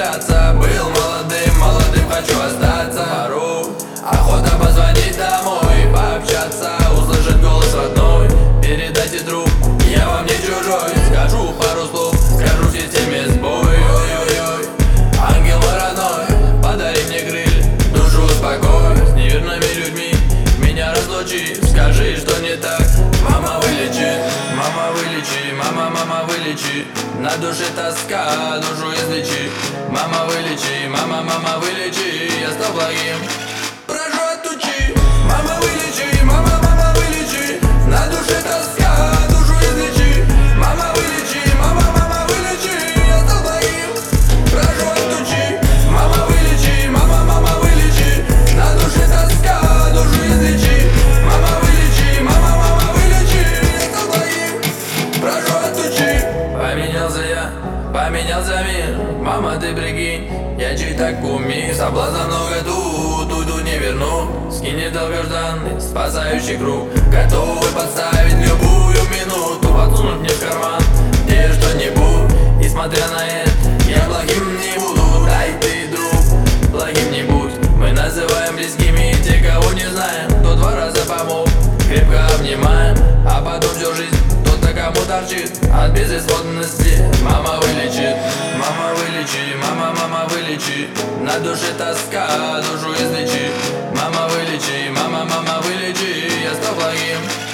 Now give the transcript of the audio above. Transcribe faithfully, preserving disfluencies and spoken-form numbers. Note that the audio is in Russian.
пообщаться. Был молодым, молодым хочу остаться. Порой охота позвонить домой, пообщаться, услышать голос родной. Передайте трубку, я вам не чужой. Скажу пару слов, скажу в системе сбой. Ой-ой-ой, ангел мой родной, подари мне крылья, душу успокой. С неверными людьми меня разлучи, скажи, что не так. Мама, вылечи, мама, вылечи, мама, мама, вылечи. На душе тоска, душу излечи. Мама, вылечи, мама, мама, вылечи. Я стал благим, прошу отучи. Мама, вылечи, мама, мама, вылечи. На душе тоска, душу излечи. Мама, вылечи, мама, мама, вылечи. Я стал благим, прошу отучи. Мама, вылечи, мама, мама, вылечи. На душе тоска, душу излечи. Мама, вылечи, мама, мама, вылечи. Я стал благим, прошу отучи. Поменялся я, поменялся мир. Мама, ты прикинь, я чей-то кумир. Соблазна много тут, уйду не верну. Скинет долгожданный, спасающий круг. Готовы подставить любую минуту, подсунуть мне в карман где что-нибудь. И смотря на это, я благим не буду. Дай ты, друг, благим не будь. Мы называем близкими те, кого не знаем. Кто два раза помог, крепко обнимаем. А потом всю жизнь тот-то, кому торчит от безысходности. Мама вылечит, мама вылечи, мама, мама вылечи. На душе тоска, душу излечи. Мама вылечи, мама, мама вылечи. Я стал благим,